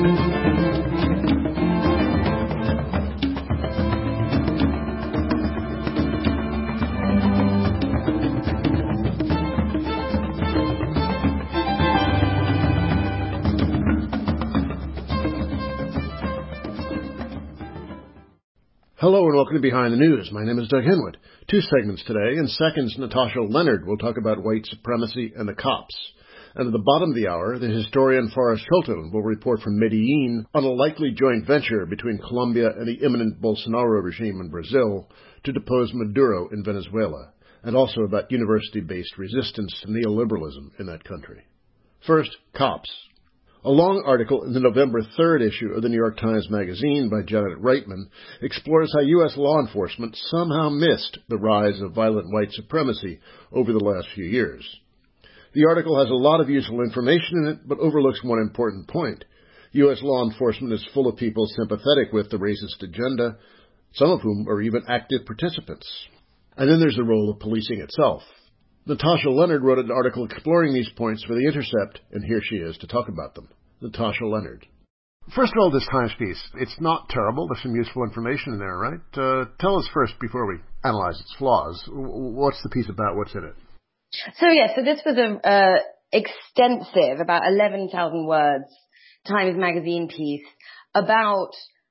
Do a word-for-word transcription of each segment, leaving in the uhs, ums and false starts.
Hello and welcome to Behind the News. My name is Doug Henwood. Two segments today. In seconds, Natasha Leonard will talk about white supremacy and the cops. And at the bottom of the hour, the historian Forrest Hilton will report from Medellin on a likely joint venture between Colombia and the imminent Bolsonaro regime in Brazil to depose Maduro in Venezuela, and also about university-based resistance to neoliberalism in that country. First, cops. A long article in the November third issue of the New York Times Magazine by Janet Reitman explores how U S law enforcement somehow missed the rise of violent white supremacy over the last few years. The article has a lot of useful information in it, but overlooks one important point. U S law enforcement is full of people sympathetic with the racist agenda, some of whom are even active participants. And then there's the role of policing itself. Natasha Leonard wrote an article exploring these points for The Intercept, and here she is to talk about them. Natasha Leonard. First of all, this Times piece, it's not terrible. There's some useful information in there, right? Uh, tell us first, before we analyze its flaws, what's the piece about? What's in it? So, yeah, so this was a uh, extensive, about eleven thousand words, Times Magazine piece about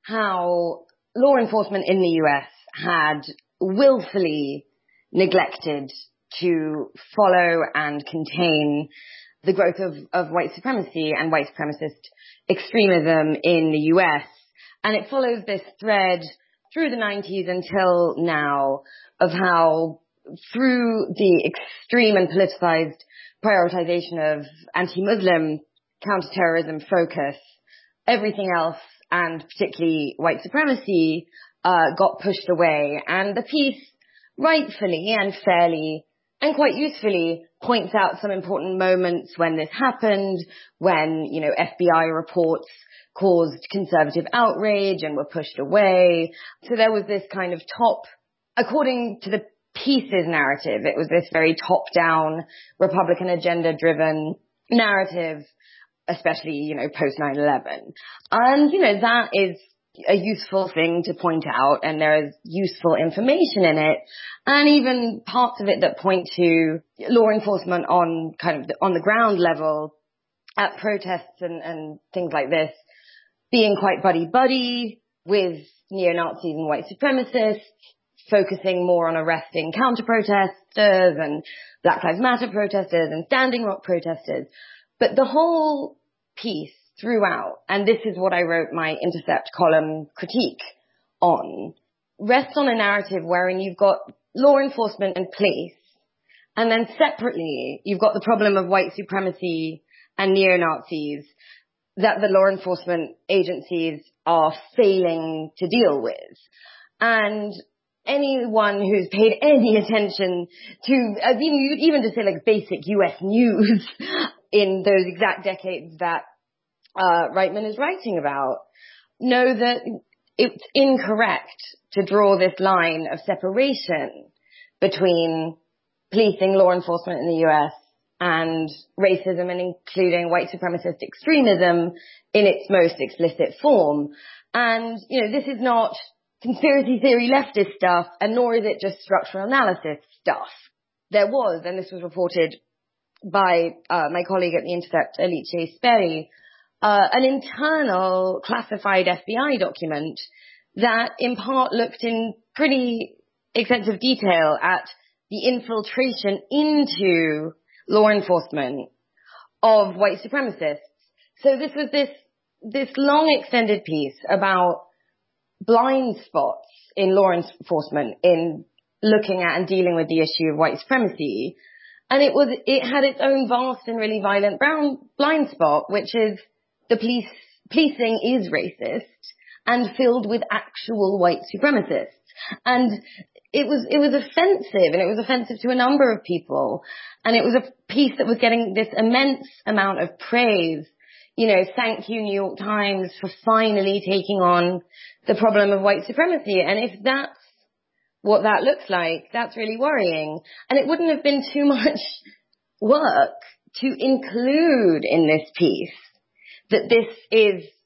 how law enforcement in the U S had willfully neglected to follow and contain the growth of, of white supremacy and white supremacist extremism in the U S. And it follows this thread through the nineties until now of how through the extreme and politicized prioritization of anti-Muslim counterterrorism focus, everything else, and particularly white supremacy, uh, got pushed away. And the piece rightfully and fairly and quite usefully points out some important moments when this happened, when, you know, F B I reports caused conservative outrage and were pushed away. So there was this kind of top, according to the piece's narrative, it was this very top-down, Republican agenda-driven narrative, especially, you know, post nine eleven. And, you know, that is a useful thing to point out, and there is useful information in it, and even parts of it that point to law enforcement on kind of the, on the ground level at protests and, and things like this being quite buddy-buddy with neo-Nazis and white supremacists, focusing more on arresting counter-protesters and Black Lives Matter protesters and Standing Rock protesters. But the whole piece throughout, and this is what I wrote my Intercept column critique on, rests on a narrative wherein you've got law enforcement and police, and then separately you've got the problem of white supremacy and neo-Nazis that the law enforcement agencies are failing to deal with. And anyone who's paid any attention to, uh, even, even to say like basic U S news in those exact decades that uh, Reitman is writing about, know that it's incorrect to draw this line of separation between policing, law enforcement in the U S and racism, and including white supremacist extremism in its most explicit form. And, you know, this is not conspiracy theory leftist stuff, and nor is it just structural analysis stuff. There was, and this was reported by uh, my colleague at The Intercept, Alice Sperry, uh, an internal classified F B I document that in part looked in pretty extensive detail at the infiltration into law enforcement of white supremacists. So this was this, this long extended piece about blind spots in law enforcement in looking at and dealing with the issue of white supremacy. And it was, it had its own vast and really violent brown blind spot, which is the police, policing is racist and filled with actual white supremacists. And it was, it was offensive, and it was offensive to a number of people. And it was a piece that was getting this immense amount of praise. You know, thank you, New York Times, for finally taking on the problem of white supremacy. And if that's what that looks like, that's really worrying. And it wouldn't have been too much work to include in this piece that this is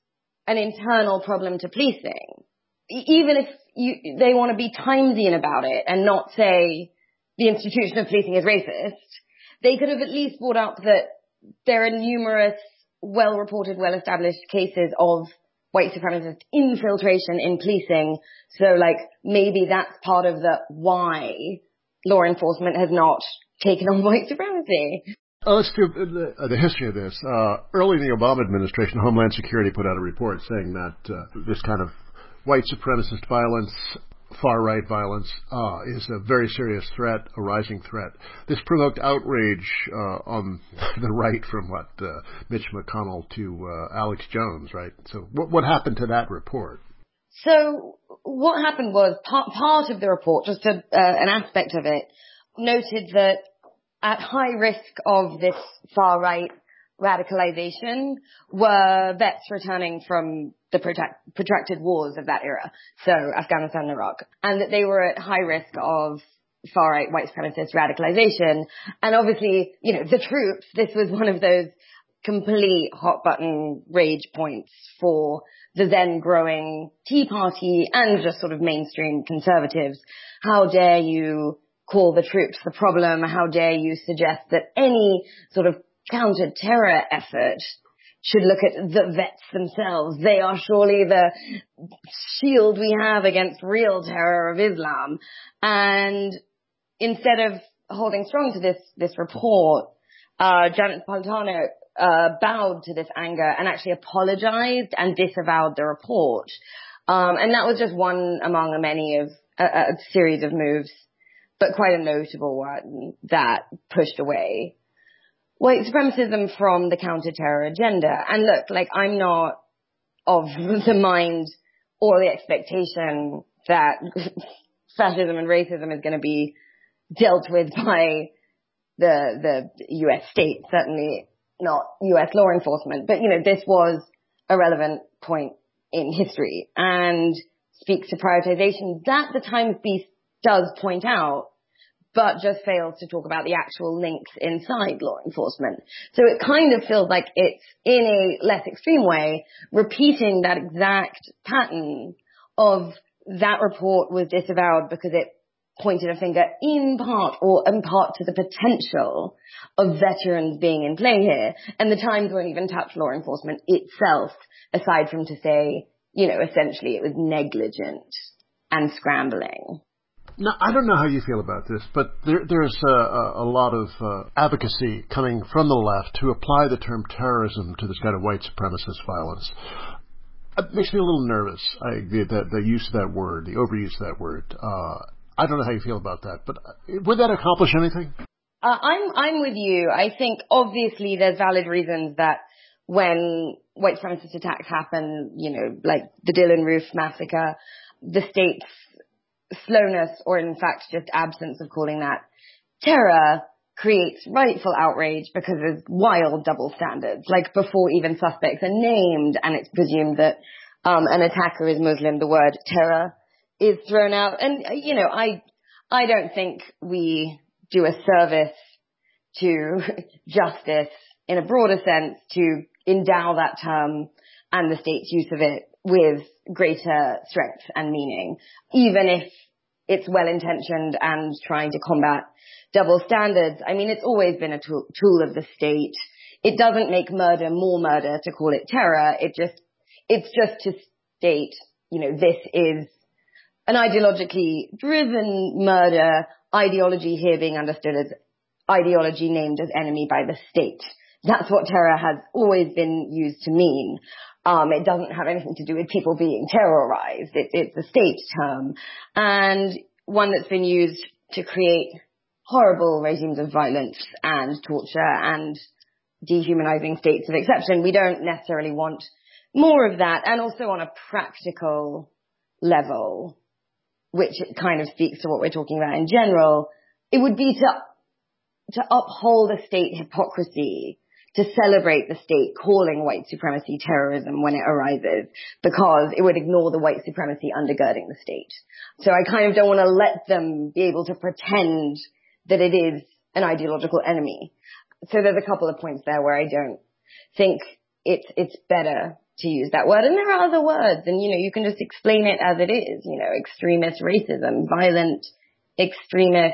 an internal problem to policing. E- even if you, they want to be Timesian about it and not say the institution of policing is racist, they could have at least brought up that there are numerous well-reported, well-established cases of white supremacist infiltration in policing. So, like, maybe that's part of the why law enforcement has not taken on white supremacy. Uh, let's do the, uh, the history of this. Uh, early in the Obama administration, Homeland Security put out a report saying that uh, this kind of white supremacist violence, far-right violence, uh, is a very serious threat, a rising threat. This provoked outrage uh, on the right from, what, uh, Mitch McConnell to uh, Alex Jones, right? So what, what happened to that report? So what happened was part, part of the report, just a, uh, an aspect of it, noted that at high risk of this far-right radicalization were vets returning from the protract, protracted wars of that era, so Afghanistan and Iraq, and that they were at high risk of far-right white supremacist radicalization. And obviously, you know, the troops, this was one of those complete hot-button rage points for the then growing Tea Party and just sort of mainstream conservatives. How dare you call the troops the problem? How dare you suggest that any sort of counter-terror effort should look at the vets themselves? They are surely the shield we have against real terror of Islam. And instead of holding strong to this, this report, uh, Janet Napolitano uh, bowed to this anger and actually apologized and disavowed the report. Um, and that was just one among a many of a, a series of moves, but quite a notable one that pushed away white supremacism from the counter-terror agenda. And look, like, I'm not of the mind or the expectation that fascism and racism is going to be dealt with by the the U S state, certainly not U S law enforcement. But, you know, this was a relevant point in history and speaks to prioritization that the Times Beast does point out, but just fails to talk about the actual links inside law enforcement. So it kind of feels like it's, in a less extreme way, repeating that exact pattern of that report was disavowed because it pointed a finger in part or in part to the potential of veterans being in play here. And the Times won't even touch law enforcement itself, aside from to say, you know, essentially it was negligent and scrambling. Now, I don't know how you feel about this, but there, there's a, a, a lot of uh, advocacy coming from the left to apply the term terrorism to this kind of white supremacist violence. It makes me a little nervous, I, the, the, the use of that word, the overuse of that word. Uh, I don't know how you feel about that, but would that accomplish anything? Uh, I'm I'm with you. I think obviously there's valid reasons that when white supremacist attacks happen, you know, like the Dylann Roof massacre, the state's slowness, or in fact just absence of calling that terror, creates rightful outrage because there's wild double standards. Like, before even suspects are named and it's presumed that um, an attacker is Muslim, the word terror is thrown out. And, you know, I I don't think we do a service to justice in a broader sense to endow that term and the state's use of it with greater strength and meaning, even if it's well-intentioned and trying to combat double standards. I mean, it's always been a tool, tool of the state. It doesn't make murder more murder to call it terror. It just, it's just to state, you know, this is an ideologically driven murder, ideology here being understood as ideology named as enemy by the state. That's what terror has always been used to mean. Um, it doesn't have anything to do with people being terrorized. It, it's a state term, and one that's been used to create horrible regimes of violence and torture and dehumanizing states of exception. We don't necessarily want more of that. And also on a practical level, which kind of speaks to what we're talking about in general, it would be to to uphold a state hypocrisy, to celebrate the state calling white supremacy terrorism when it arises, because it would ignore the white supremacy undergirding the state. So I kind of don't want to let them be able to pretend that it is an ideological enemy. So there's a couple of points there where I don't think it's it's better to use that word. And there are other words, and, you know, you can just explain it as it is, you know, extremist racism, violent, extremist,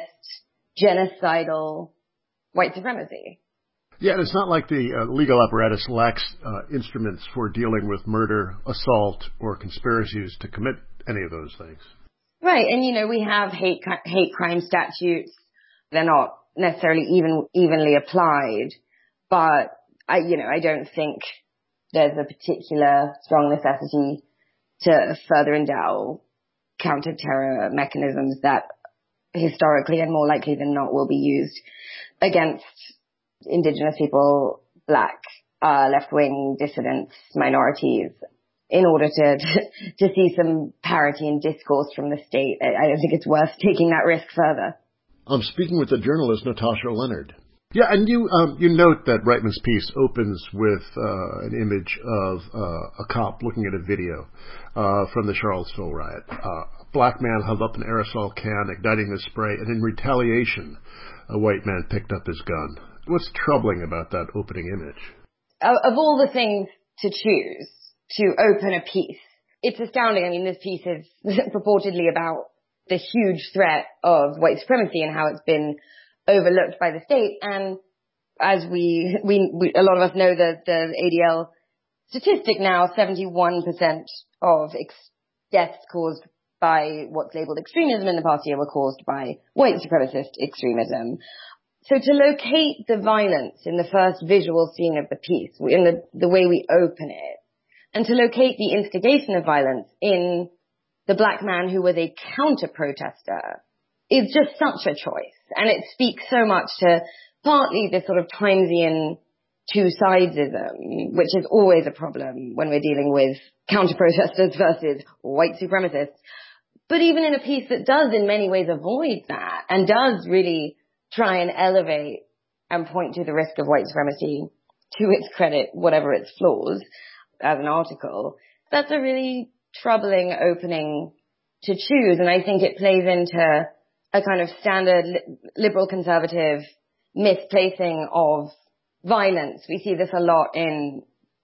genocidal white supremacy. Yeah, and it's not like the uh, legal apparatus lacks uh, instruments for dealing with murder, assault, or conspiracies to commit any of those things. Right, and, you know, we have hate hate crime statutes. They're not necessarily even evenly applied, but I, you know, I don't think there's a particular strong necessity to further endow counter-terror mechanisms that historically and more likely than not will be used against Indigenous people, Black, uh, left-wing dissidents, minorities, in order to, to see some parity in discourse from the state. I, I don't think it's worth taking that risk further. I'm speaking with the journalist Natasha Leonard. Yeah, and you um, you note that Reitman's piece opens with uh, an image of uh, a cop looking at a video uh, from the Charlottesville riot. Uh, a black man held up an aerosol can, igniting the spray, and in retaliation, a white man picked up his gun. What's troubling about that opening image? Of all the things to choose to open a piece, it's astounding. I mean, this piece is purportedly about the huge threat of white supremacy and how it's been overlooked by the state. And as we, we, we a lot of us know the, the A D L statistic now, seventy-one percent of ex- deaths caused by what's labeled extremism in the past year were caused by white supremacist extremism. So to locate the violence in the first visual scene of the piece, in the, the way we open it, and to locate the instigation of violence in the black man who was a counter-protester, is just such a choice. And it speaks so much to partly this sort of Timesian two-sidesism, which is always a problem when we're dealing with counter-protesters versus white supremacists. But even in a piece that does in many ways avoid that and does really try and elevate and point to the risk of white supremacy to its credit, whatever its flaws, as an article, that's a really troubling opening to choose. And I think it plays into a kind of standard li- liberal conservative misplacing of violence. We see this a lot in,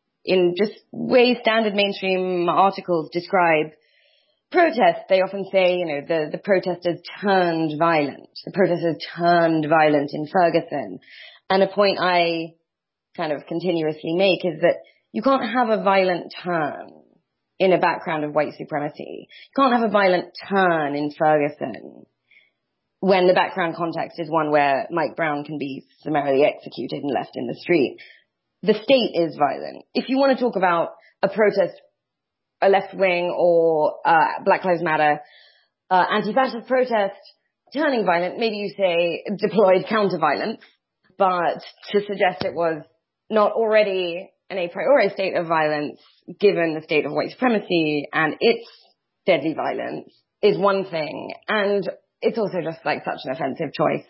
in just way standard mainstream articles describe protests. They often say, you know, the, the protesters turned violent. The protesters turned violent in Ferguson. And a point I kind of continuously make is that you can't have a violent turn in a background of white supremacy. You can't have a violent turn in Ferguson when the background context is one where Mike Brown can be summarily executed and left in the street. The state is violent. If you want to talk about a protest, a left-wing or uh, Black Lives Matter uh, anti-fascist protest turning violent, maybe you say deployed counter-violence, but to suggest it was not already an a priori state of violence, given the state of white supremacy and its deadly violence, is one thing. And it's also just like such an offensive choice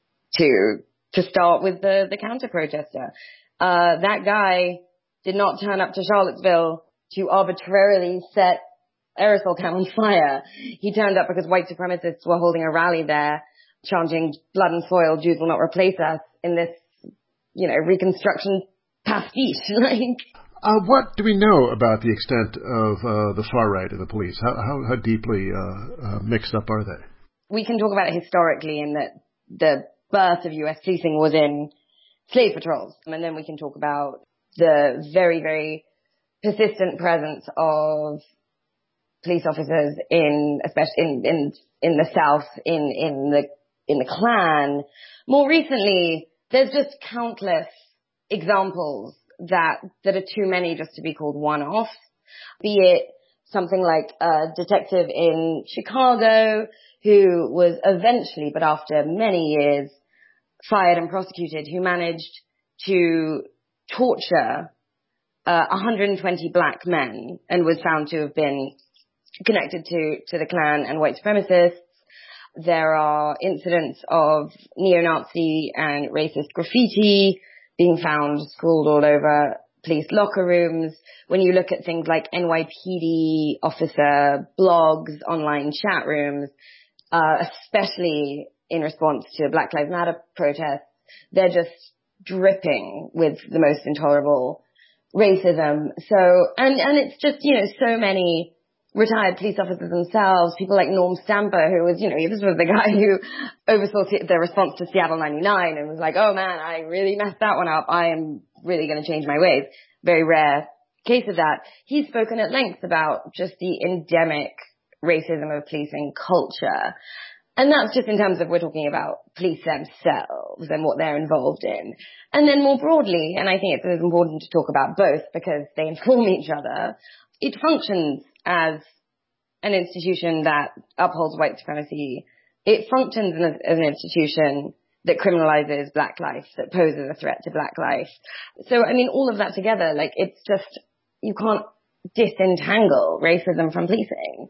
to to start with the, the counter-protester. Uh, that guy did not turn up to Charlottesville to arbitrarily set aerosol can on fire. He turned up because white supremacists were holding a rally there, chanting blood and soil, Jews will not replace us, in this, you know, Reconstruction pastiche. like, uh, what do we know about the extent of uh, the far right of the police? How how, how deeply uh, uh, mixed up are they? We can talk about it historically in that the birth of U S policing was in slave patrols. And then we can talk about the very, very persistent presence of police officers in, especially in, in, in the South, in, in the, in the Klan. More recently, there's just countless examples that, that are too many just to be called one-offs, be it something like a detective in Chicago who was eventually, but after many years, fired and prosecuted, who managed to torture uh, one hundred twenty black men and was found to have been connected to, to the Klan and white supremacists. There are incidents of neo-Nazi and racist graffiti being found scrawled all over police locker rooms. When you look at things like N Y P D officer blogs, online chat rooms, uh, especially in response to Black Lives Matter protests, they're just dripping with the most intolerable racism. So, and, and it's just, you know, so many retired police officers themselves, people like Norm Stamper, who was, you know, this was the guy who oversaw the response to Seattle ninety-nine and was like, oh man, I really messed that one up. I am really going to change my ways. Very rare case of that. He's spoken at length about just the endemic racism of policing culture. And that's just in terms of we're talking about police themselves and what they're involved in. And then more broadly, and I think it's important to talk about both because they inform each other, it functions as an institution that upholds white supremacy. It functions as, as an institution that criminalizes black life, that poses a threat to black life. So, I mean, all of that together, like, it's just, you can't disentangle racism from policing.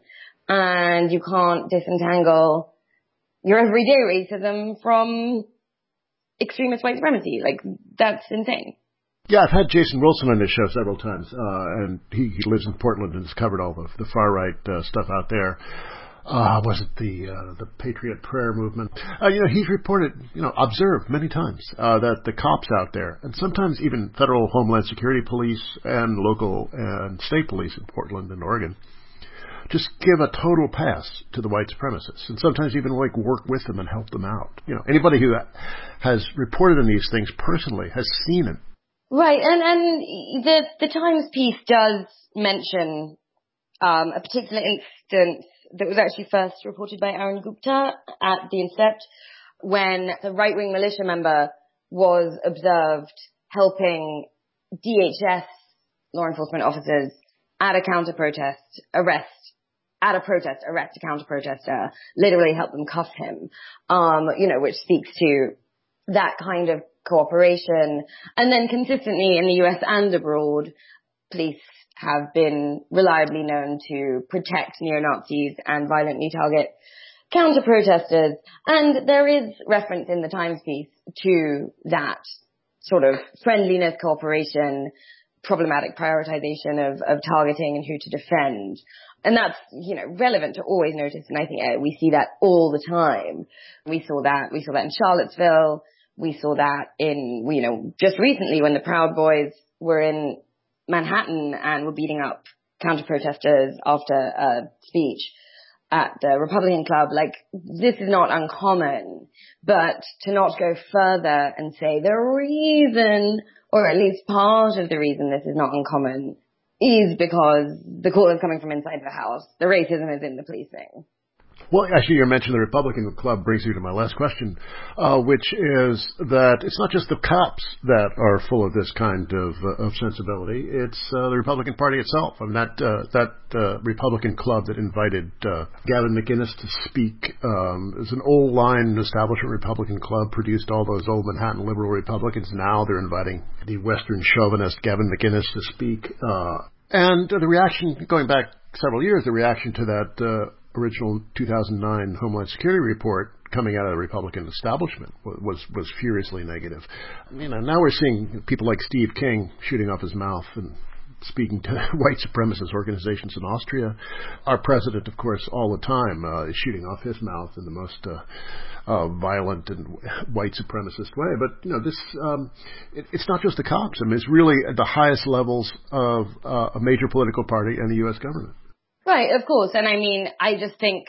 And you can't disentangle your everyday racism from extremist white supremacy. Like, that's insane. Yeah, I've had Jason Wilson on this show several times, uh, and he, he lives in Portland and has covered all the, the far-right uh, stuff out there. Uh, was it the uh, the Patriot Prayer movement? Uh, you know, he's reported, you know, observed many times uh, that the cops out there, and sometimes even federal Homeland Security police and local and state police in Portland and Oregon, just give a total pass to the white supremacists, and sometimes even like work with them and help them out. You know, anybody who has reported on these things personally has seen it. Right, and and the the Times piece does mention um, a particular instance that was actually first reported by Aaron Gupta at The Intercept, when the right-wing militia member was observed helping D H S law enforcement officers at a counter-protest arrest, at a protest, arrest a counter-protester, literally help them cuff him, um, you know, which speaks to that kind of cooperation. And then consistently in the U S and abroad, police have been reliably known to protect neo-Nazis and violently target counter-protesters. And there is reference in the Times piece to that sort of friendliness, cooperation, problematic prioritization of, of targeting and who to defend. And that's, you know, relevant to always notice. And I think uh, we see that all the time. We saw that, we saw that in Charlottesville. We saw that in, you know, just recently when the Proud Boys were in Manhattan and were beating up counter-protesters after a speech at the Republican Club. Like, this is not uncommon, but to not go further and say the reason, or at least part of the reason this is not uncommon, is because the call is coming from inside the house. The racism is in the policing. Well, actually, you mentioned the Republican Club brings you to my last question, uh, which is that it's not just the cops that are full of this kind of, uh, of sensibility. It's uh, the Republican Party itself. I mean, that uh, that uh, Republican Club that invited uh, Gavin McInnes to speak um, is an old line establishment Republican club, produced all those old Manhattan liberal Republicans. Now they're inviting the Western chauvinist Gavin McInnes to speak. Uh, and uh, the reaction, going back several years, the reaction to that uh, original two thousand nine Homeland Security report coming out of the Republican establishment was was furiously negative. You know, now we're seeing people like Steve King shooting off his mouth and speaking to white supremacist organizations in Austria. Our president, of course, all the time uh, is shooting off his mouth in the most uh, uh, violent and white supremacist way. But, you know, this um, it, it's not just the cops. I mean, it's really at the highest levels of uh, a major political party and the U S government. Right, of course. And I mean, I just think,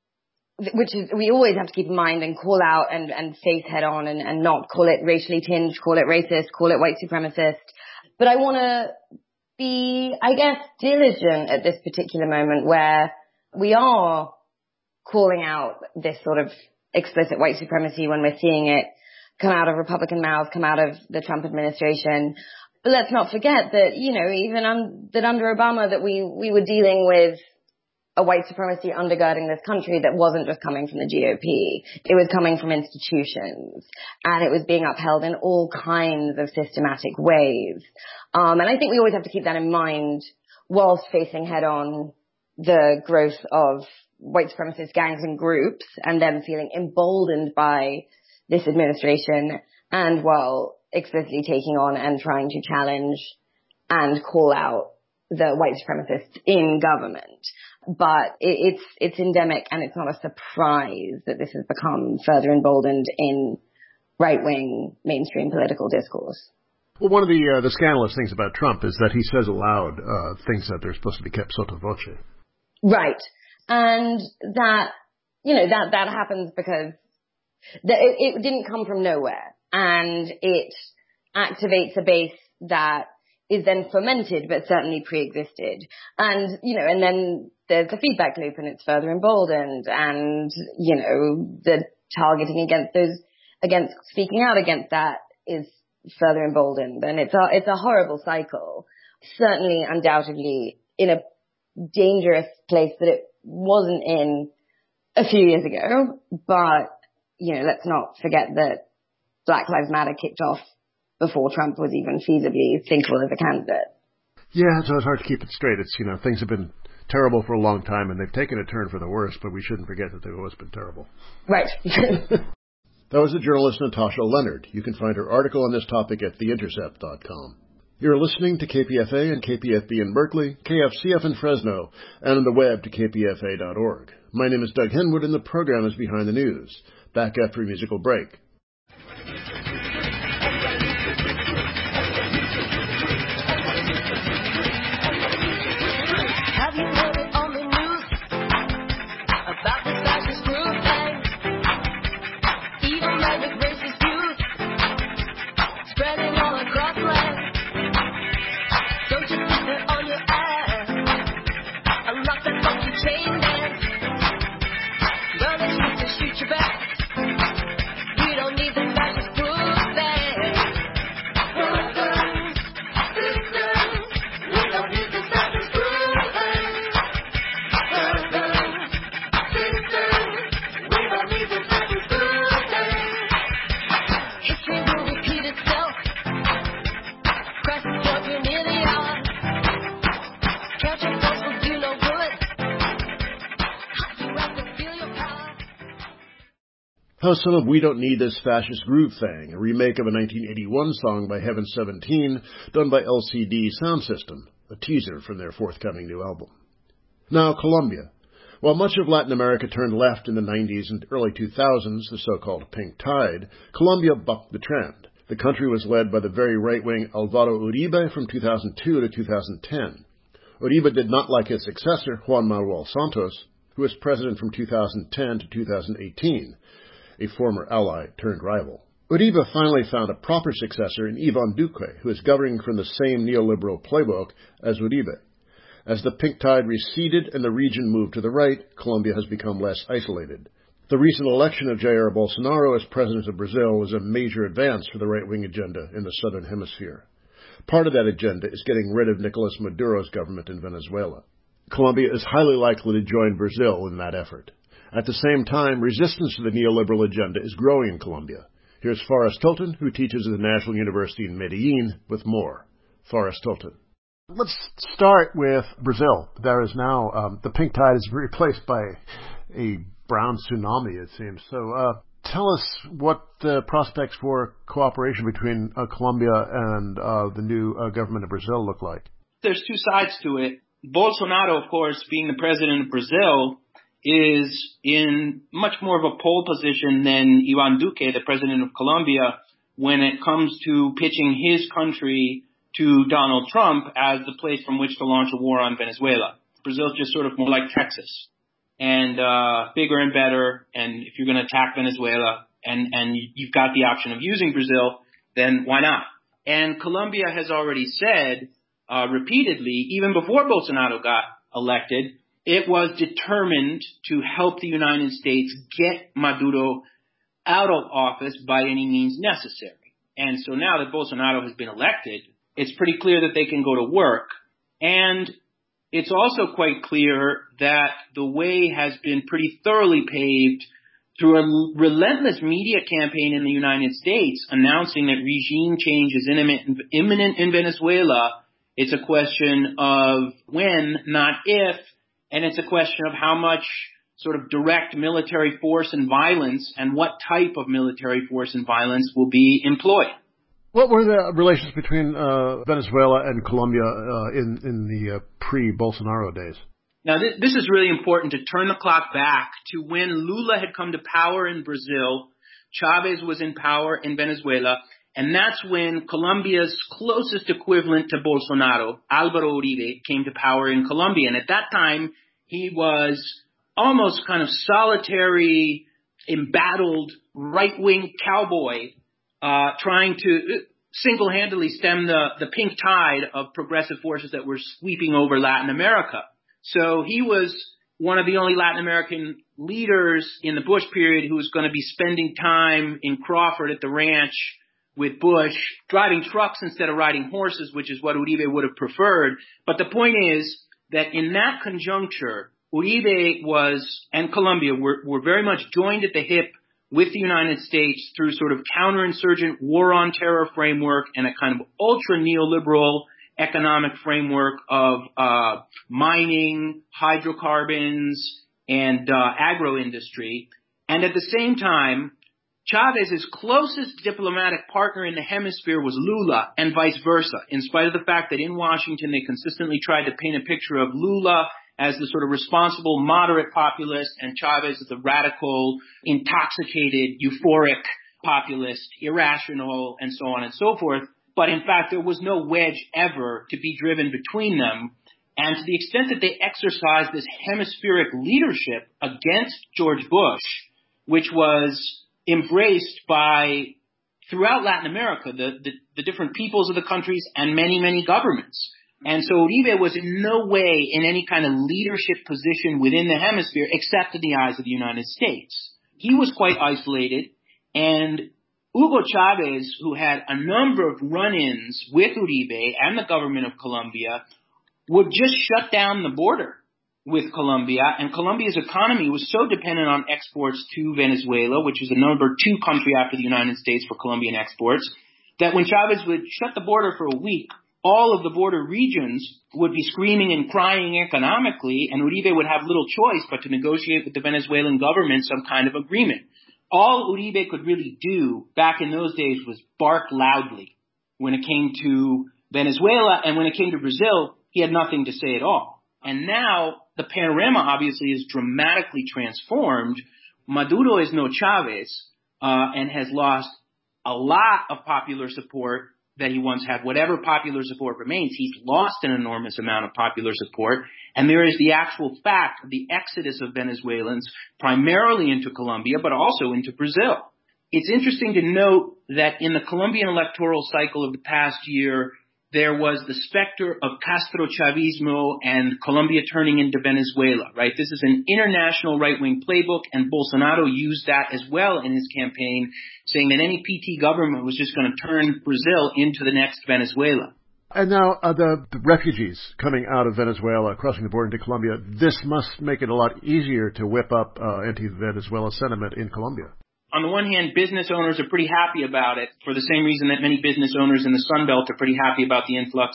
which is, we always have to keep in mind and call out and, and face head on and, and not call it racially tinged, call it racist, call it white supremacist. But I want to be, I guess, diligent at this particular moment where we are calling out this sort of explicit white supremacy when we're seeing it come out of Republican mouths, come out of the Trump administration. But let's not forget that, you know, even un- that under Obama that we, we were dealing with a white supremacy undergirding this country that wasn't just coming from the G O P. It was coming from institutions, and it was being upheld in all kinds of systematic ways. Um, and I think we always have to keep that in mind whilst facing head on the growth of white supremacist gangs and groups and them feeling emboldened by this administration, and while explicitly taking on and trying to challenge and call out the white supremacists in government. But it, it's it's endemic, and it's not a surprise that this has become further emboldened in right-wing mainstream political discourse. Well, one of the uh, the scandalous things about Trump is that he says aloud uh, things that they're supposed to be kept sotto voce. Right. And that, you know, that, that happens because the, it, it didn't come from nowhere. And it activates a base that is then fermented, but certainly pre-existed. And, you know, and then there's the feedback loop and it's further emboldened. And, you know, the targeting against those, against speaking out against that is further emboldened. And it's a, it's a horrible cycle. Certainly, undoubtedly, in a dangerous place that it wasn't in a few years ago. But, you know, let's not forget that Black Lives Matter kicked off before Trump was even feasibly thinkable as a candidate. Yeah, so it's hard to keep it straight. It's, you know, things have been terrible for a long time and they've taken a turn for the worse, but we shouldn't forget that they've always been terrible. Right. That was the journalist Natasha Leonard. You can find her article on this topic at the intercept dot com. You're listening to K P F A and K P F B in Berkeley, K F C F in Fresno, and on the web to K P F A dot org. My name is Doug Henwood, and the program is Behind the News. Back after a musical break. Have you heard it on the news about the fascist group gang? Evil men with racist views spreading all across the land. Don't you think they're on your ass? Unlock that funky chain dance. Learn the streets to shoot you back. We don't need the fascist group gang. Brothers, sisters, we don't need the fascist group gang. Brothers, sisters, we don't need the fascist group gang. History will repeat itself. Press the button near the hour. Catching folks will do no good. You have to feel your power. That was some of We Don't Need This Fascist Groove Thing, a remake of a nineteen eighty-one song by Heaven seventeen, done by L C D Sound System, a teaser from their forthcoming new album. Now, Colombia. While much of Latin America turned left in the nineties and early two thousands, the so-called pink tide, Colombia bucked the trend. The country was led by the very right-wing Alvaro Uribe from two thousand two to two thousand ten. Uribe did not like his successor, Juan Manuel Santos, who was president from two thousand ten to two thousand eighteen, a former ally turned rival. Uribe finally found a proper successor in Ivan Duque, who is governing from the same neoliberal playbook as Uribe. As the pink tide receded and the region moved to the right, Colombia has become less isolated. The recent election of Jair Bolsonaro as president of Brazil was a major advance for the right-wing agenda in the southern hemisphere. Part of that agenda is getting rid of Nicolas Maduro's government in Venezuela. Colombia is highly likely to join Brazil in that effort. At the same time, resistance to the neoliberal agenda is growing in Colombia. Here's Forrest Hilton, who teaches at the National University in Medellin, with more. Forrest Hilton. Let's start with Brazil. There is now, um, the pink tide is replaced by a brown tsunami, it seems. So uh, tell us what the prospects for cooperation between uh, Colombia and uh, the new uh, government of Brazil look like. There's two sides to it. Bolsonaro, of course, being the president of Brazil, is in much more of a pole position than Ivan Duque, the president of Colombia, when it comes to pitching his country to Donald Trump as the place from which to launch a war on Venezuela. Brazil's just sort of more like Texas, and uh bigger and better, and if you're going to attack Venezuela and, and you've got the option of using Brazil, then why not? And Colombia has already said uh repeatedly, even before Bolsonaro got elected, it was determined to help the United States get Maduro out of office by any means necessary. And so now that Bolsonaro has been elected, it's pretty clear that they can go to work. And it's also quite clear that the way has been pretty thoroughly paved through a relentless media campaign in the United States announcing that regime change is imminent in Venezuela. It's a question of when, not if. And it's a question of how much sort of direct military force and violence and what type of military force and violence will be employed. What were the relations between uh, Venezuela and Colombia uh, in, in the uh, pre-Bolsonaro days? Now, th- this is really important to turn the clock back to when Lula had come to power in Brazil, Chavez was in power in Venezuela, And that's when Colombia's closest equivalent to Bolsonaro, Álvaro Uribe, came to power in Colombia. And at that time, he was almost kind of solitary, embattled, right-wing cowboy uh, trying to single-handedly stem the, the pink tide of progressive forces that were sweeping over Latin America. So he was one of the only Latin American leaders in the Bush period who was going to be spending time in Crawford at the ranch with Bush, driving trucks instead of riding horses, which is what Uribe would have preferred. But the point is that in that conjuncture, Uribe was, and Colombia were, were very much joined at the hip with the United States through sort of counterinsurgent war on terror framework and a kind of ultra neoliberal economic framework of uh mining, hydrocarbons, and uh agro-industry. And at the same time, Chavez's closest diplomatic partner in the hemisphere was Lula, and vice versa, in spite of the fact that in Washington they consistently tried to paint a picture of Lula as the sort of responsible, moderate populist, and Chavez as the radical, intoxicated, euphoric populist, irrational, and so on and so forth. But in fact, there was no wedge ever to be driven between them. And to the extent that they exercised this hemispheric leadership against George Bush, which was embraced by, throughout Latin America, the, the, the different peoples of the countries and many, many governments. And so Uribe was in no way in any kind of leadership position within the hemisphere, except in the eyes of the United States. He was quite isolated, and Hugo Chavez, who had a number of run-ins with Uribe and the government of Colombia, would just shut down the border with Colombia, and Colombia's economy was so dependent on exports to Venezuela, which is the number two country after the United States for Colombian exports, that when Chavez would shut the border for a week, all of the border regions would be screaming and crying economically, and Uribe would have little choice but to negotiate with the Venezuelan government some kind of agreement. All Uribe could really do back in those days was bark loudly when it came to Venezuela, and when it came to Brazil, he had nothing to say at all. And now the panorama obviously is dramatically transformed. Maduro is no Chavez uh, and has lost a lot of popular support that he once had. Whatever popular support remains, he's lost an enormous amount of popular support. And there is the actual fact of the exodus of Venezuelans primarily into Colombia, but also into Brazil. It's interesting to note that in the Colombian electoral cycle of the past year, there was the specter of Castro-Chavismo and Colombia turning into Venezuela, right? This is an international right-wing playbook, and Bolsonaro used that as well in his campaign, saying that any P T government was just going to turn Brazil into the next Venezuela. And now uh, the, the refugees coming out of Venezuela, crossing the border into Colombia, this must make it a lot easier to whip up uh, anti-Venezuela sentiment in Colombia. On the one hand, business owners are pretty happy about it for the same reason that many business owners in the Sun Belt are pretty happy about the influx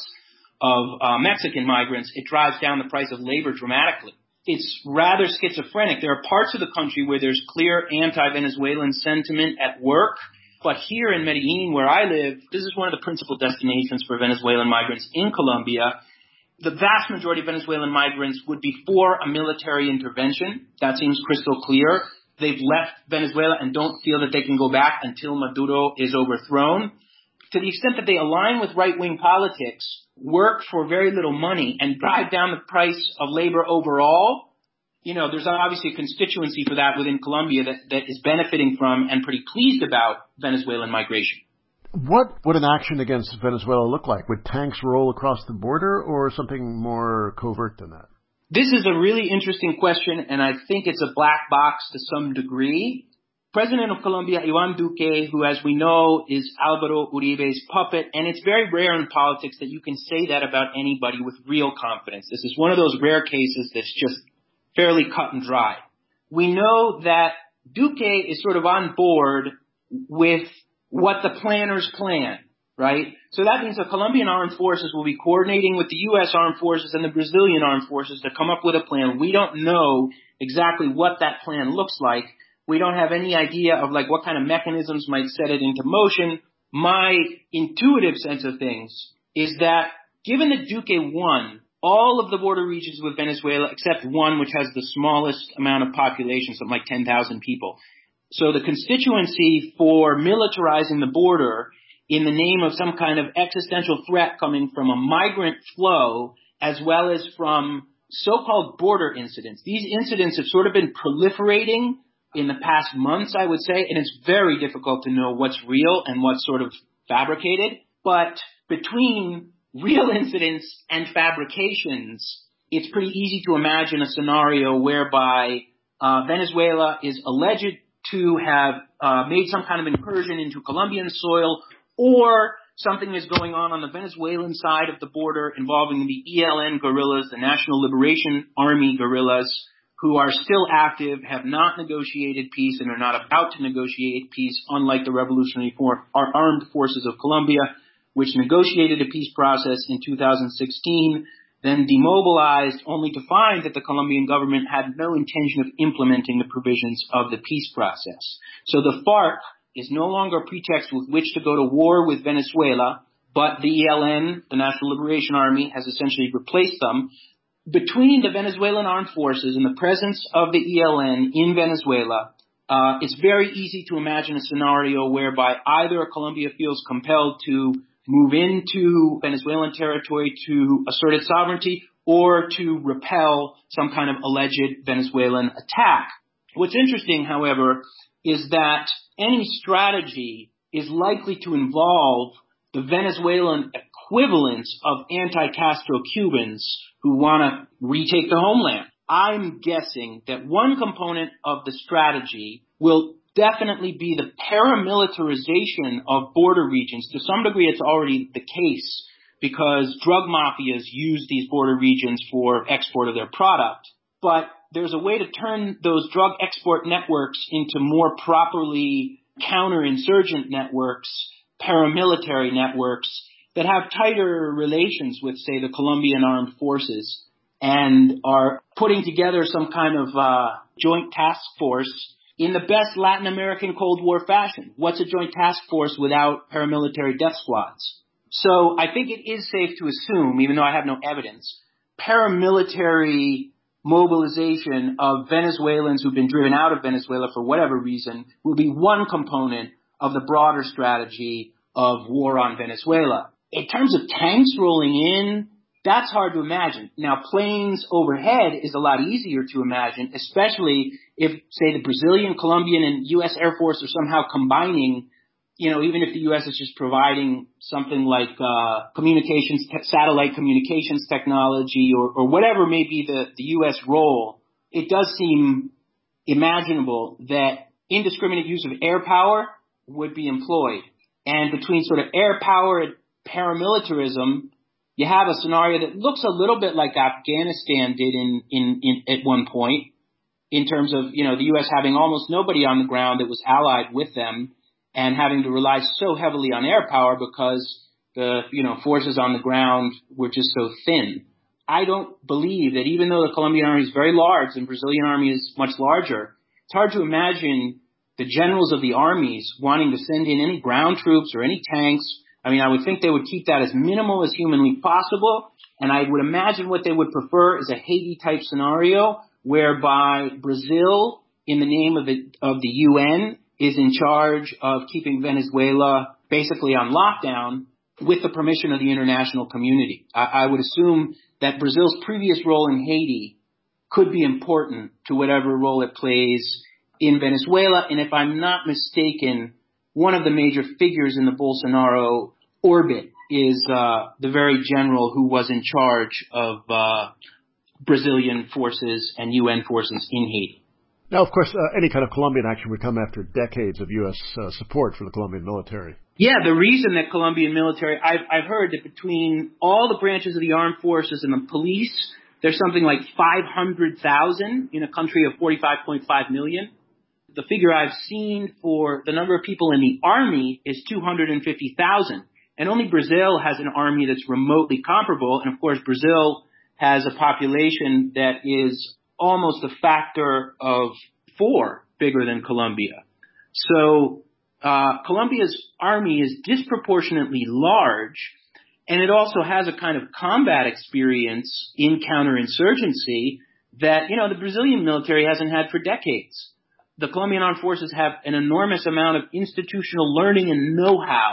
of uh, Mexican migrants. It drives down the price of labor dramatically. It's rather schizophrenic. There are parts of the country where there's clear anti-Venezuelan sentiment at work. But here in Medellin, where I live, this is one of the principal destinations for Venezuelan migrants in Colombia. The vast majority of Venezuelan migrants would be for a military intervention. That seems crystal clear. They've left Venezuela and don't feel that they can go back until Maduro is overthrown. To the extent that they align with right-wing politics, work for very little money, and drive down the price of labor overall, you know, there's obviously a constituency for that within Colombia that, that is benefiting from and pretty pleased about Venezuelan migration. What would an action against Venezuela look like? Would tanks roll across the border or something more covert than that? This is a really interesting question, and I think it's a black box to some degree. President of Colombia, Iván Duque, who, as we know, is Álvaro Uribe's puppet, and it's very rare in politics that you can say that about anybody with real confidence. This is one of those rare cases that's just fairly cut and dry. We know that Duque is sort of on board with what the planners plan, right? So that means the Colombian armed forces will be coordinating with the U S armed forces and the Brazilian armed forces to come up with a plan. We don't know exactly what that plan looks like. We don't have any idea of like what kind of mechanisms might set it into motion. My intuitive sense of things is that given that Duque won all of the border regions with Venezuela except one which has the smallest amount of population, something like ten thousand people. So the constituency for militarizing the border in the name of some kind of existential threat coming from a migrant flow as well as from so-called border incidents. These incidents have sort of been proliferating in the past months, I would say, and it's very difficult to know what's real and what's sort of fabricated. But between real incidents and fabrications, it's pretty easy to imagine a scenario whereby uh, Venezuela is alleged to have uh, made some kind of incursion into Colombian soil, or something is going on on the Venezuelan side of the border involving the E L N guerrillas, the National Liberation Army guerrillas, who are still active, have not negotiated peace, and are not about to negotiate peace, unlike the Revolutionary for- Armed Forces of Colombia, which negotiated a peace process in two thousand sixteen, then demobilized, only to find that the Colombian government had no intention of implementing the provisions of the peace process. So the FARC is no longer a pretext with which to go to war with Venezuela, but the E L N, the National Liberation Army, has essentially replaced them. Between the Venezuelan armed forces and the presence of the E L N in Venezuela, uh, it's very easy to imagine a scenario whereby either Colombia feels compelled to move into Venezuelan territory to assert its sovereignty or to repel some kind of alleged Venezuelan attack. What's interesting, however, is that any strategy is likely to involve the Venezuelan equivalents of anti-Castro Cubans who want to retake the homeland. I'm guessing that one component of the strategy will definitely be the paramilitarization of border regions. To some degree, it's already the case because drug mafias use these border regions for export of their product. But there's a way to turn those drug export networks into more properly counterinsurgent networks, paramilitary networks that have tighter relations with, say, the Colombian armed forces and are putting together some kind of uh, joint task force in the best Latin American Cold War fashion. What's a joint task force without paramilitary death squads? So I think it is safe to assume, even though I have no evidence, paramilitary mobilization of Venezuelans who've been driven out of Venezuela for whatever reason will be one component of the broader strategy of war on Venezuela. In terms of tanks rolling in, that's hard to imagine. Now, planes overhead is a lot easier to imagine, especially if, say, the Brazilian, Colombian, and U S Air Force are somehow combining, you know, even if the U S is just providing something like uh, communications, te- satellite communications technology or, or whatever may be the, the U S role, it does seem imaginable that indiscriminate use of air power would be employed. And between sort of air power and paramilitarism, you have a scenario that looks a little bit like Afghanistan did in, in, in at one point, in terms of, you know, the U S having almost nobody on the ground that was allied with them and having to rely so heavily on air power because the, you know, forces on the ground were just so thin. I don't believe that even though the Colombian army is very large and the Brazilian army is much larger, it's hard to imagine the generals of the armies wanting to send in any ground troops or any tanks. I mean, I would think they would keep that as minimal as humanly possible, and I would imagine what they would prefer is a Haiti-type scenario whereby Brazil, in the name of the, of the U N, is in charge of keeping Venezuela basically on lockdown with the permission of the international community. I, I would assume that Brazil's previous role in Haiti could be important to whatever role it plays in Venezuela, and if I'm not mistaken, one of the major figures in the Bolsonaro orbit is uh, the very general who was in charge of uh, Brazilian forces and U N forces in Haiti. Now, of course, uh, any kind of Colombian action would come after decades of U S uh, support for the Colombian military. Yeah, the reason that Colombian military, I've, I've heard that between all the branches of the armed forces and the police, there's something like five hundred thousand in a country of forty-five point five million. The figure I've seen for the number of people in the army is two hundred fifty thousand. And only Brazil has an army that's remotely comparable. And, of course, Brazil has a population that is almost a factor of four bigger than Colombia. So uh, Colombia's army is disproportionately large, and it also has a kind of combat experience in counterinsurgency that, you know, the Brazilian military hasn't had for decades. The Colombian armed forces have an enormous amount of institutional learning and know-how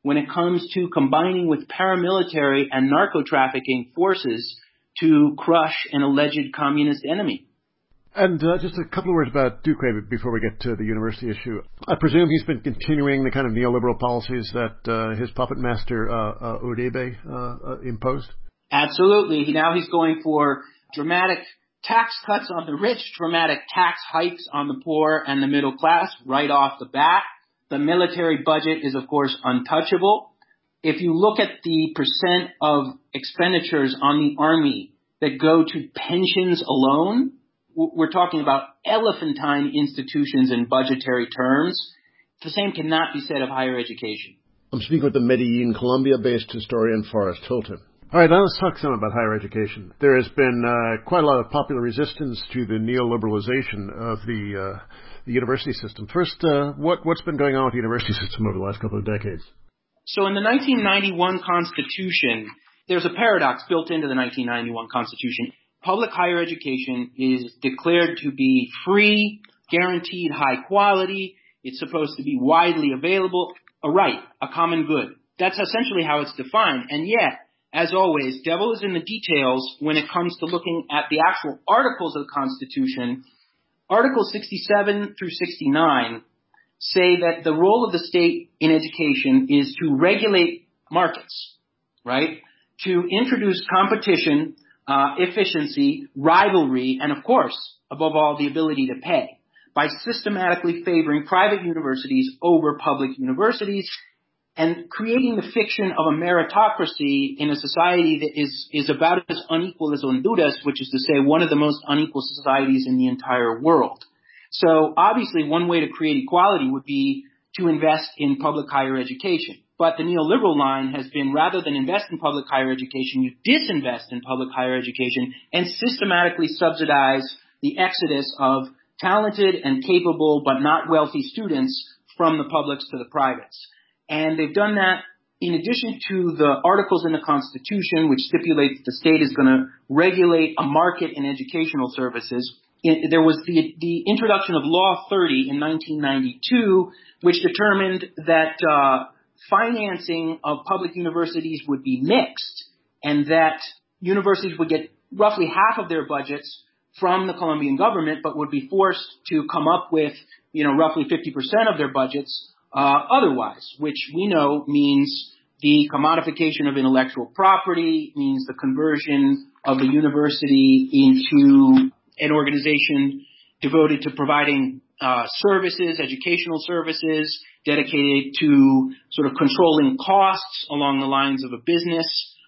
when it comes to combining with paramilitary and narco-trafficking forces to crush an alleged communist enemy. And uh, just a couple of words about Duque before we get to the university issue. I presume he's been continuing the kind of neoliberal policies that uh, his puppet master, uh, uh, Uribe, uh, uh, imposed? Absolutely. Now he's going for dramatic tax cuts on the rich, dramatic tax hikes on the poor and the middle class right off the bat. The military budget is, of course, untouchable. If you look at the percent of expenditures on the army that go to pensions alone, we're talking about elephantine institutions in budgetary terms. The same cannot be said of higher education. I'm speaking with the Medellin, Colombia-based historian Forrest Hilton. All right, now let's talk some about higher education. There has been uh, quite a lot of popular resistance to the neoliberalization of the, uh, the university system. First, uh, what, what's been going on with the university system over the last couple of decades? So in the nineteen ninety-one Constitution, there's a paradox built into the nineteen ninety-one Constitution. Public higher education is declared to be free, guaranteed high quality. It's supposed to be widely available, a right, a common good. That's essentially how it's defined. And yet, as always, devil is in the details when it comes to looking at the actual articles of the Constitution. Articles sixty-seven through sixty-nine say that the role of the state in education is to regulate markets, right? To introduce competition, Uh, efficiency, rivalry, and of course, above all, the ability to pay by systematically favoring private universities over public universities and creating the fiction of a meritocracy in a society that is, is about as unequal as Honduras, which is to say one of the most unequal societies in the entire world. So obviously one way to create equality would be to invest in public higher education. But the neoliberal line has been, rather than invest in public higher education, you disinvest in public higher education and systematically subsidize the exodus of talented and capable but not wealthy students from the publics to the privates. And they've done that in addition to the articles in the Constitution, which stipulate that the state is going to regulate a market in educational services. It, there was the, the introduction of Law thirty in nineteen ninety-two, which determined that uh, financing of public universities would be mixed and that universities would get roughly half of their budgets from the Colombian government, but would be forced to come up with, you know, roughly fifty percent of their budgets uh, otherwise, which we know means the commodification of intellectual property, means the conversion of the university into an organization devoted to providing uh, services, educational services, dedicated to sort of controlling costs along the lines of a business.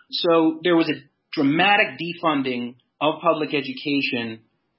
So there was a dramatic defunding of public education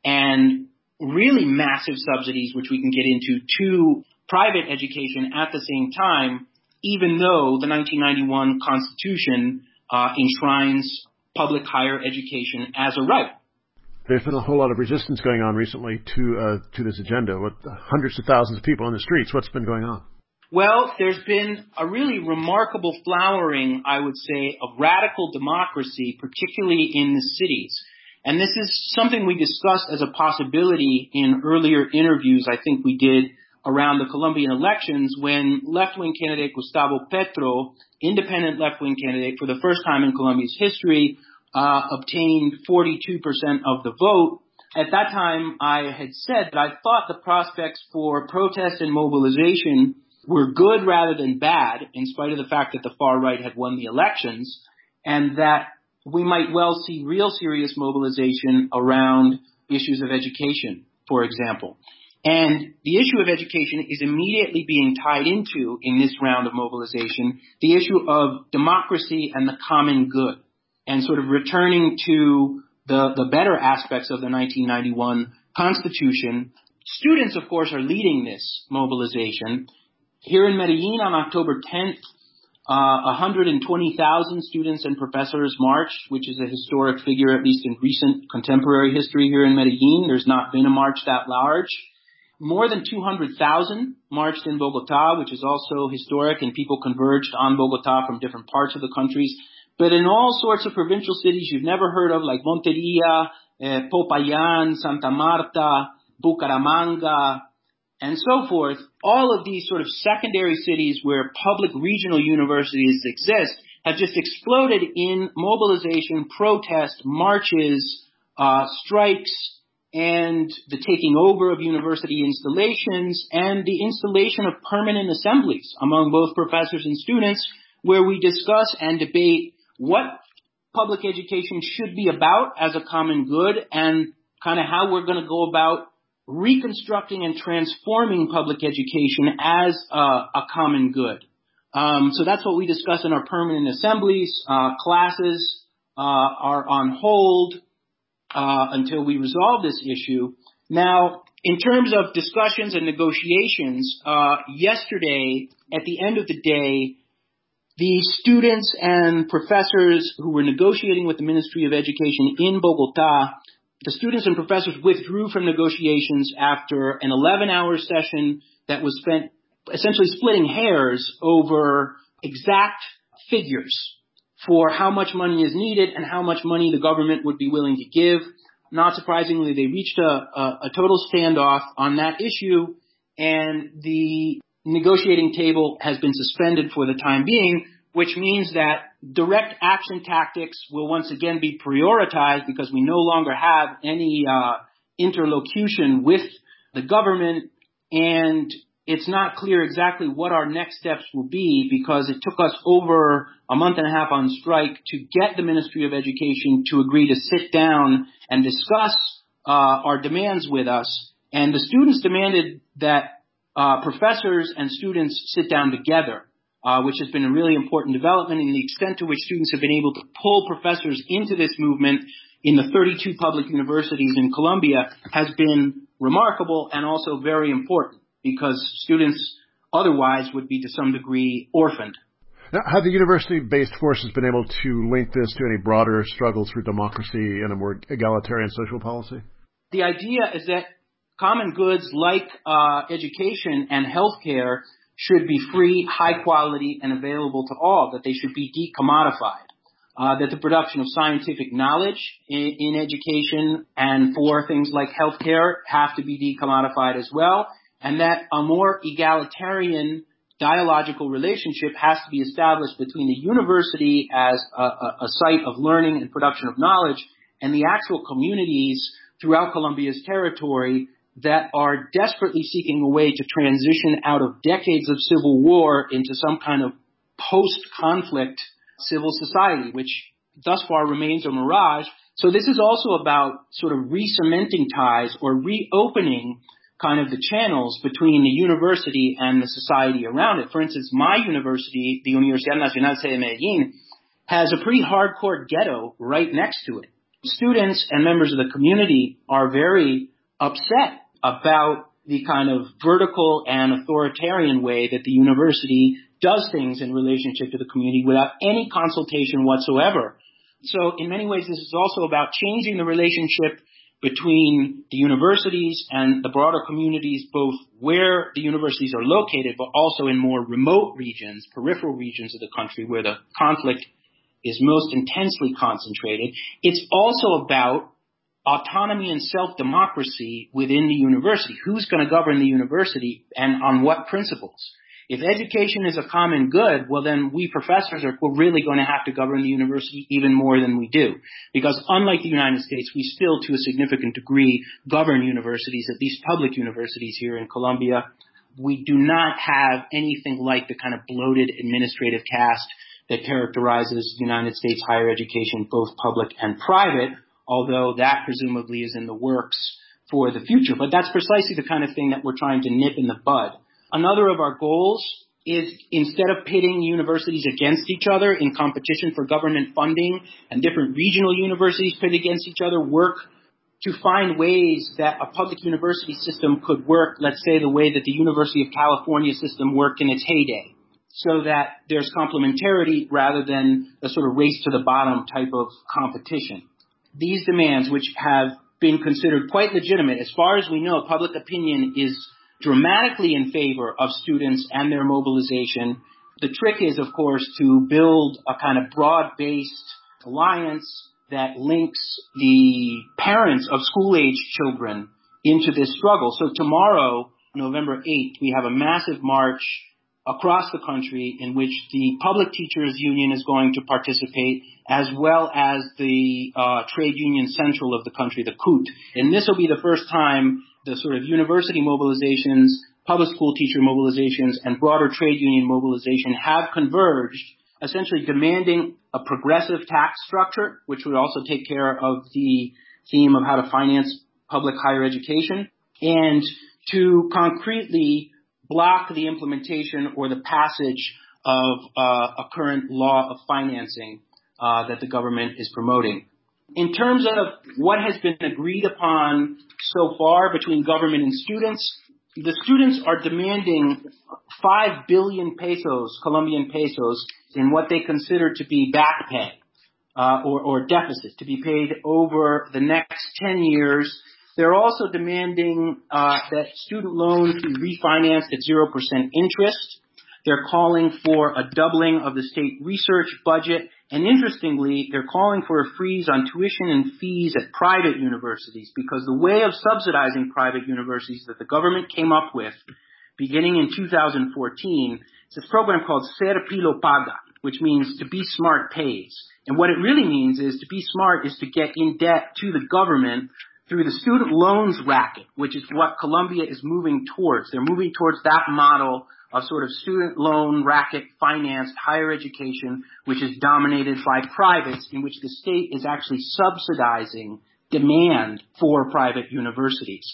and really massive subsidies, which we can get into, to private education at the same time, even though the nineteen ninety-one Constitution uh, enshrines public higher education as a right. There's been a whole lot of resistance going on recently to uh, to this agenda, with hundreds of thousands of people on the streets. What's been going on? Well, there's been a really remarkable flowering, I would say, of radical democracy, particularly in the cities. And this is something we discussed as a possibility in earlier interviews I think we did around the Colombian elections when left-wing candidate Gustavo Petro, independent left-wing candidate for the first time in Colombia's history, uh, obtained forty-two percent of the vote. At that time, I had said that I thought the prospects for protest and mobilization were good rather than bad, in spite of the fact that the far right had won the elections, and that we might well see real serious mobilization around issues of education, for example. And the issue of education is immediately being tied into, in this round of mobilization, the issue of democracy and the common good, and sort of returning to the, the better aspects of the nineteen ninety-one Constitution. Students, of course, are leading this mobilization. Here in Medellin on October tenth, uh, one hundred twenty thousand students and professors marched, which is a historic figure, at least in recent contemporary history here in Medellin. There's not been a march that large. More than two hundred thousand marched in Bogota, which is also historic, and people converged on Bogota from different parts of the countries. But in all sorts of provincial cities you've never heard of, like Monteria, eh, Popayán, Santa Marta, Bucaramanga, and so forth, all of these sort of secondary cities where public regional universities exist have just exploded in mobilization, protest, marches, uh, strikes, and the taking over of university installations and the installation of permanent assemblies among both professors and students where we discuss and debate what public education should be about as a common good and kind of how we're going to go about reconstructing and transforming public education as a, a common good. Um, so that's what we discuss in our permanent assemblies. Uh, classes uh, are on hold uh, until we resolve this issue. Now, in terms of discussions and negotiations, uh, yesterday, at the end of the day, the students and professors who were negotiating with the Ministry of Education in Bogota, the students and professors withdrew from negotiations after an eleven-hour session that was spent essentially splitting hairs over exact figures for how much money is needed and how much money the government would be willing to give. Not surprisingly, they reached a, a, a total standoff on that issue, and the negotiating table has been suspended for the time being, which means that direct action tactics will once again be prioritized because we no longer have any uh, interlocution with the government, and it's not clear exactly what our next steps will be because it took us over a month and a half on strike to get the Ministry of Education to agree to sit down and discuss uh, our demands with us. And the students demanded that uh, professors and students sit down together, uh, which has been a really important development, and the extent to which students have been able to pull professors into this movement in the thirty-two public universities in Colombia has been remarkable and also very important, because students otherwise would be to some degree orphaned. Now, have the university-based forces been able to link this to any broader struggles for democracy and a more egalitarian social policy? The idea is that common goods like uh, education and healthcare should be free, high quality, and available to all, that they should be decommodified, uh, that the production of scientific knowledge in, in education and for things like healthcare have to be decommodified as well, and that a more egalitarian dialogical relationship has to be established between the university as a, a, a site of learning and production of knowledge and the actual communities throughout Colombia's territory that are desperately seeking a way to transition out of decades of civil war into some kind of post-conflict civil society, which thus far remains a mirage. So this is also about sort of re-cementing ties or reopening kind of the channels between the university and the society around it. For instance, my university, the Universidad Nacional Sede de Medellín, has a pretty hardcore ghetto right next to it. Students and members of the community are very upset about the kind of vertical and authoritarian way that the university does things in relationship to the community without any consultation whatsoever. So in many ways, this is also about changing the relationship between the universities and the broader communities, both where the universities are located, but also in more remote regions, peripheral regions of the country where the conflict is most intensely concentrated. It's also about autonomy and self-democracy within the university. Who's going to govern the university and on what principles? If education is a common good, well, then we professors are we're really going to have to govern the university even more than we do. Because unlike the United States, we still, to a significant degree, govern universities, at least public universities here in Colombia. We do not have anything like the kind of bloated administrative caste that characterizes United States higher education, both public and private, although that presumably is in the works for the future. But that's precisely the kind of thing that we're trying to nip in the bud. Another of our goals is, instead of pitting universities against each other in competition for government funding and different regional universities pit against each other, work to find ways that a public university system could work, let's say the way that the University of California system worked in its heyday, so that there's complementarity rather than a sort of race to the bottom type of competition. These demands, which have been considered quite legitimate, as far as we know, public opinion is dramatically in favor of students and their mobilization. The trick is, of course, to build a kind of broad-based alliance that links the parents of school-age children into this struggle. So tomorrow, November eighth, we have a massive march across the country in which the Public Teachers Union is going to participate, as well as the uh, Trade Union Central of the country, the C U T. And this will be the first time the sort of university mobilizations, public school teacher mobilizations, and broader trade union mobilization have converged, essentially demanding a progressive tax structure, which would also take care of the theme of how to finance public higher education, and to concretely block the implementation or the passage of uh, a current law of financing uh, that the government is promoting. In terms of what has been agreed upon so far between government and students, the students are demanding five billion pesos, Colombian pesos, in what they consider to be back pay uh, or, or deficit to be paid over the next ten years. They're also demanding uh, that student loans be refinanced at zero percent interest. They're calling for a doubling of the state research budget. And interestingly, they're calling for a freeze on tuition and fees at private universities, because the way of subsidizing private universities that the government came up with beginning in two thousand fourteen is this program called Ser Pilo Paga, which means to be smart pays. And what it really means is to be smart is to get in debt to the government through the student loans racket, which is what Colombia is moving towards. They're moving towards that model of sort of student loan racket financed higher education, which is dominated by privates, in which the state is actually subsidizing demand for private universities.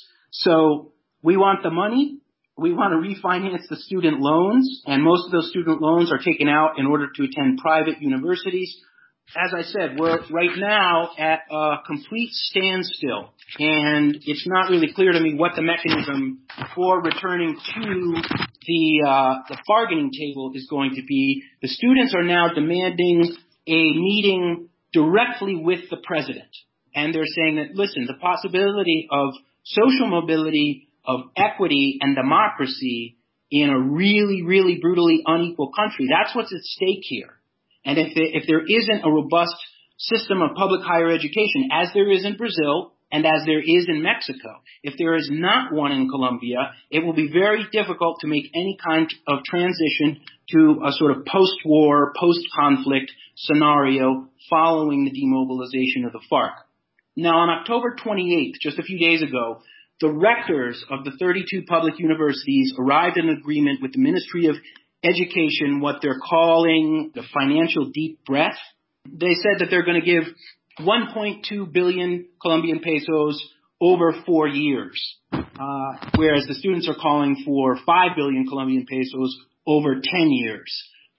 So we want the money. We want to refinance the student loans, and most of those student loans are taken out in order to attend private universities. As I said, we're right now at a complete standstill, and it's not really clear to me what the mechanism for returning to the, uh, the bargaining table is going to be. The students are now demanding a meeting directly with the president, and they're saying that, listen, the possibility of social mobility, of equity and democracy in a really, really brutally unequal country, that's what's at stake here. And if there, if there isn't a robust system of public higher education, as there is in Brazil and as there is in Mexico, if there is not one in Colombia, it will be very difficult to make any kind of transition to a sort of post-war, post-conflict scenario following the demobilization of the FARC. Now, on October twenty-eighth, just a few days ago, the rectors of the thirty-two public universities arrived at an agreement with the Ministry of Education, what they're calling the financial deep breath. They said that they're going to give one point two billion Colombian pesos over four years, uh, whereas the students are calling for five billion Colombian pesos over ten years.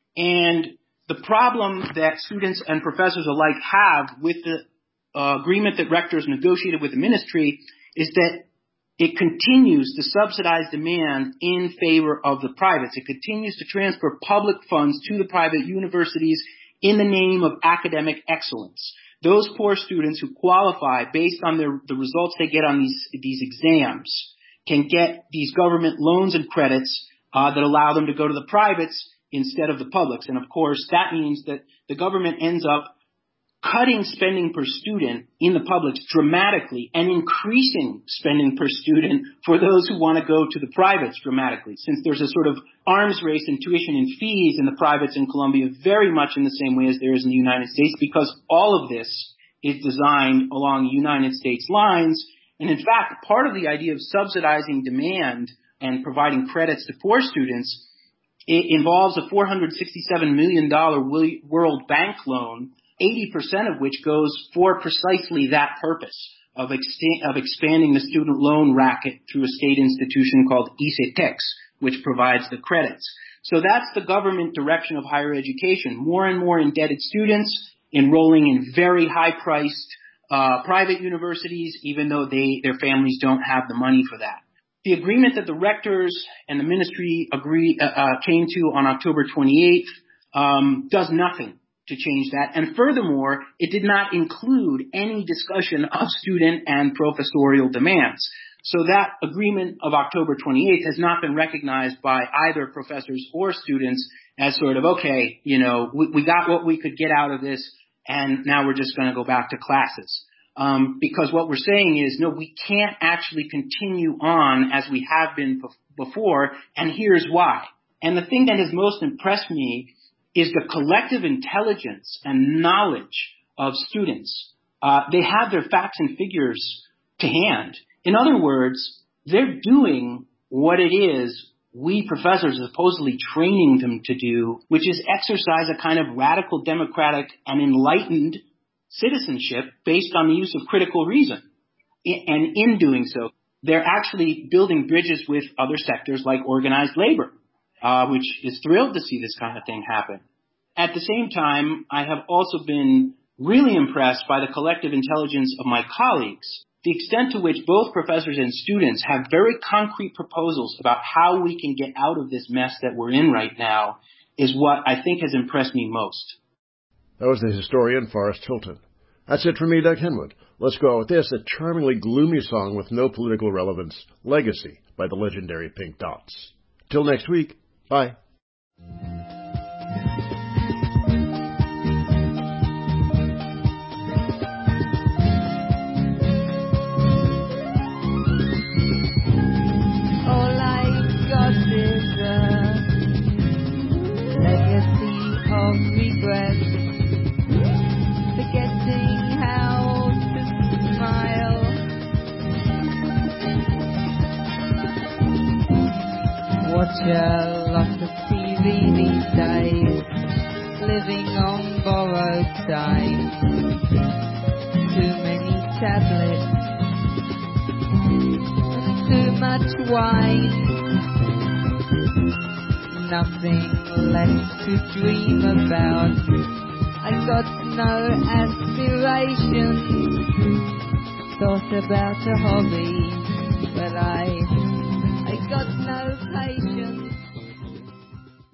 And the problem that students and professors alike have with the uh, agreement that rectors negotiated with the ministry is that it continues to subsidize demand in favor of the privates. It continues to transfer public funds to the private universities in the name of academic excellence. Those poor students who qualify based on their, the results they get on these, these exams can get these government loans and credits uh, that allow them to go to the privates instead of the publics. And of course, that means that the government ends up cutting spending per student in the publics dramatically and increasing spending per student for those who want to go to the privates dramatically, since there's a sort of arms race in tuition and fees in the privates in Colombia very much in the same way as there is in the United States, because all of this is designed along United States lines. And in fact, part of the idea of subsidizing demand and providing credits to poor students, it involves a four hundred sixty-seven million dollars World Bank loan, eighty percent of which goes for precisely that purpose of, ex- of expanding the student loan racket through a state institution called ICETEX, which provides the credits. So that's the government direction of higher education. More and more indebted students enrolling in very high-priced uh, private universities, even though they their families don't have the money for that. The agreement that the rectors and the ministry agree, uh, uh, came to on October twenty-eighth um, does nothing to change that. And furthermore, it did not include any discussion of student and professorial demands. So that agreement of October twenty-eighth has not been recognized by either professors or students as sort of, okay, you know, we, we got what we could get out of this, and now we're just going to go back to classes. Um, because what we're saying is, no, we can't actually continue on as we have been bef- before, and here's why. And the thing that has most impressed me is the collective intelligence and knowledge of students. Uh, they have their facts and figures to hand. In other words, they're doing what it is we professors are supposedly training them to do, which is exercise a kind of radical democratic and enlightened citizenship based on the use of critical reason. And in doing so, they're actually building bridges with other sectors like organized labor, uh, which is thrilled to see this kind of thing happen. At the same time, I have also been really impressed by the collective intelligence of my colleagues, the extent to which both professors and students have very concrete proposals about how we can get out of this mess that we're in right now is what I think has impressed me most. That was the historian Forrest Hilton. That's it for me, Doug Henwood. Let's go out with this, a charmingly gloomy song with no political relevance, Legacy, by the legendary Pink Dots. Till next week, bye. All I got is a legacy of regret. Forgetting how to smile. Watch a lot of T V these days, living on borrowed time. Too many tablets, too much wine. Nothing left to dream about. I got no aspirations. Thought about a hobby, but I, I got no patience.